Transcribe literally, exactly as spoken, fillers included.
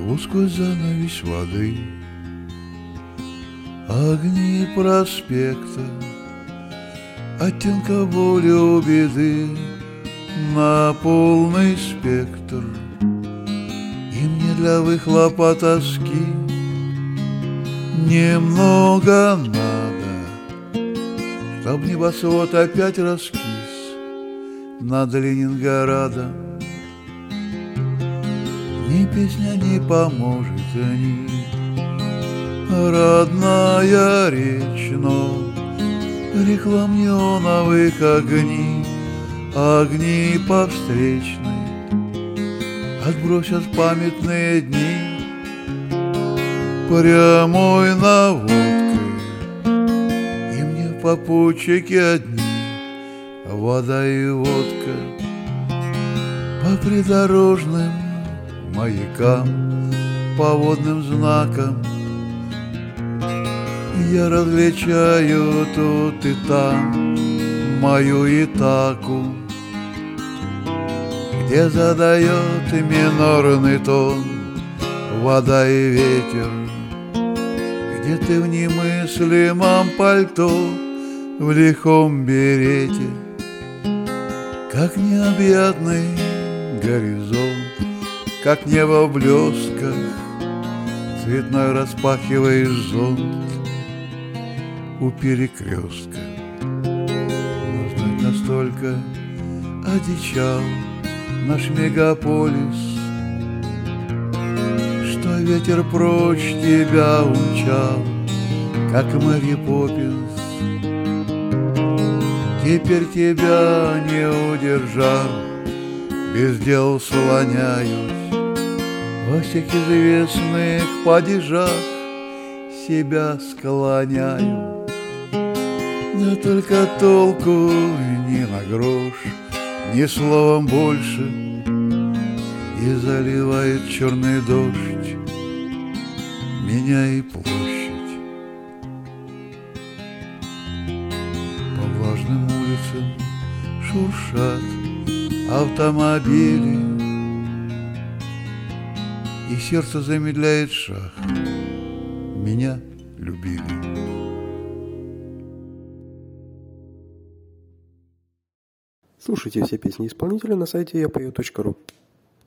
Плыву сквозь занавесь воды, огни проспекта, оттенка боли у беды на полный спектр. И мне для выхлопа тоски немного надо, чтоб небосвод опять раскис над Ленинградом. Ни песня не поможет, ни родная речь, но реклам неоновых огней, огни по встречной отбросят памятные дни прямой наводкой. И мне попутчики одни вода и водка по придорожным маякам, по водным знакам. Я различаю тут и там мою Итаку, где задает минорный тон вода и ветер, где ты в немыслимом пальто, в лихом берете, как необъятный горизонт, как небо в блесках, цветной распахиваешь зонт у перекрестка. Но знать настолько одичал наш мегаполис, что ветер прочь тебя умчал, как Мэри Поппинс. Теперь тебя не удержал, без дел слоняюсь во всех известных падежах, себя склоняю. Да только толку ни на грош, ни словом больше, и заливает черный дождь меня и площадь. По влажным улицам шуршат автомобили, и сердце замедляет шаг. Меня любили. Слушайте все песни исполнителя на сайте я пою точка ру.